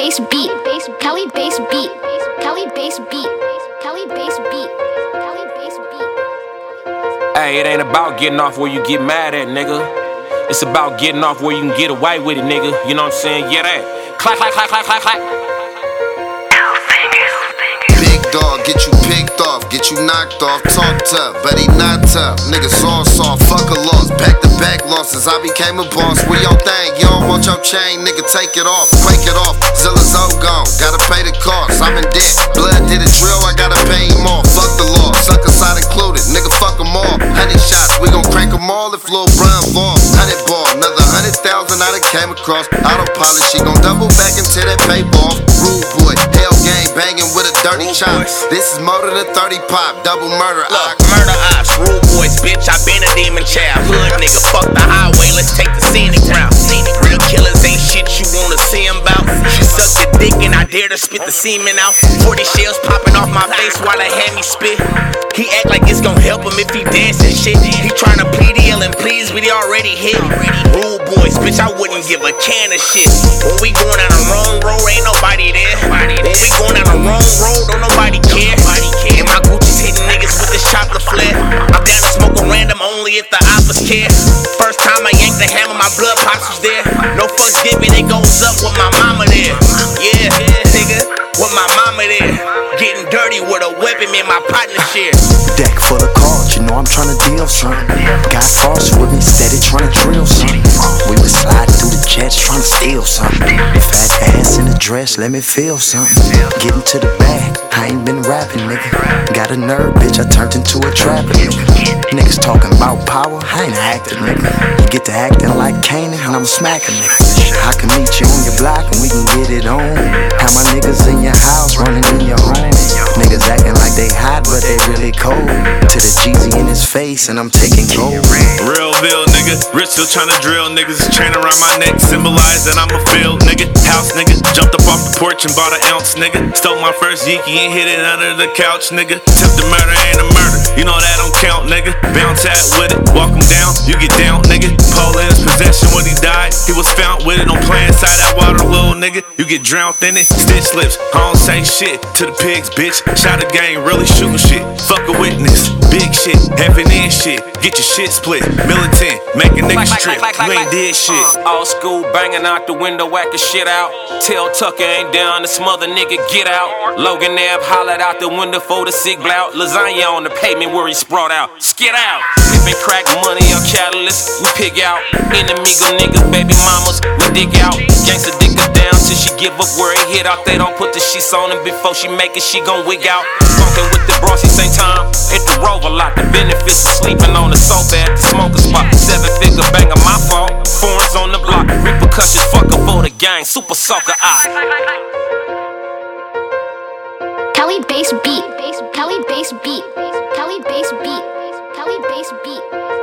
bass beat, Cali bass beat, Cali bass beat, Cali bass beat, Cali bass beat. Hey, it ain't about getting off where you get mad at, nigga. It's about getting off where you can get away with it, nigga. You know what I'm saying? Yeah, that. Clack, clack, clack, clack, clack, clack. Big dog, get you picked off, get you knocked off. Talk tough, but he not tough. Niggas all soft, fuck a loss. Back to back losses, I became a boss. With your thing, you don't want your chain, nigga, take it off. Quake it off, Zilla's all gone, gotta pay the cost. I'm in debt, blood did a drill, I gotta pay him off. Fuck the law, sucker side included, nigga, fuck them all. 100 shots, we gon' crank them all if Lil Brian fall. 100 ball, another 100,000 I done came across. Autopilot, she gon' double back into that paper. Rude boy, hell gang banging with a dirty chop. This is more than a 30 pop, double murder. Look, murder ops, rude boys, bitch, I been a demon child. Hood nigga, fuck the highway, let's take the scenic route. Real killers ain't shit you wanna see them bout. She sucked the dick and I dare to spit the semen out. 40 shells popping off my face while they had me spit. He act like it's gon' help him if he dancing shit. He tryna plead yelling please, but he already hit. Rude boys, bitch, I wouldn't give a can of shit. When we going down the wrong road, ain't nobody there. When we going down the wrong road, don't nobody care. And my Gucci's hitting niggas with this chocolate flare. I'm down to smoke a random only if the oppas care. First time I yanked the hammer, my blood pops was there. No fucks given, it goes up with my mama there. Yeah, nigga, with my mama there. Getting dirty with a weapon, me and my partner share. Deck full of cards, you know I'm tryna deal something. Got frost with me, steady tryna drill something. We was sliding through the jets, tryna steal something. Fat ass in a dress, let me feel something. Getting to the bag, I ain't been rapping, nigga. Got a nerve, bitch, I turned into a trapper, nigga. Niggas talking about power, I ain't acting, nigga. You get to acting like Kanan, and I'm smacking, nigga. I can meet you on your block and we can get it on. Have my niggas in your house, running in your home. Niggas acting like they hot, but they really cold. To the Jeezy in his face, and I'm taking gold. Realville, nigga. Rich still tryna drill, niggas. Chain around my neck, symbolize that I'm a field, nigga. House, nigga. Jumped up off the porch and bought an ounce, nigga. Stole my first Yeeky and hid it under the couch, nigga. Attempted murder ain't a murder, you know that don't count, nigga. Bounce at with it, walk him down, you get down, nigga. Pole in his possession when he died, he was found with it. Don't play inside that water, little nigga. You get drowned in it, stitch lips. I don't say shit to the pigs, bitch. Shot a gang, really shooting shit. Fuck a witness, big shit, heavy in shit. Get your shit split, militant, making niggas trip. You ain't did shit. Old school banging out the window, whacking shit out. Tell Tucker ain't down, the smother nigga get out. Logan Ave hollered out the window for the sick blout. Lasagna on the pavement where he sprawled out. Skid out. Flipping crack money on catalyst, we pig out. Enemigo niggas, baby mamas, we dig out. Gangsta dick her down till she give up where it hit out. They don't put the sheets on her before she make it, she gon' wig out. Funkin' with the Bronzy same time at the Rover lot. The benefits of sleeping on the sofa at the smoker spot. 7-figure banger, my fault. Foreigns on the block. Repercussions, fucker for the gang. Super soaker eye. Cali bass beat, Cali bass beat, Cali bass beat, Cali bass beat.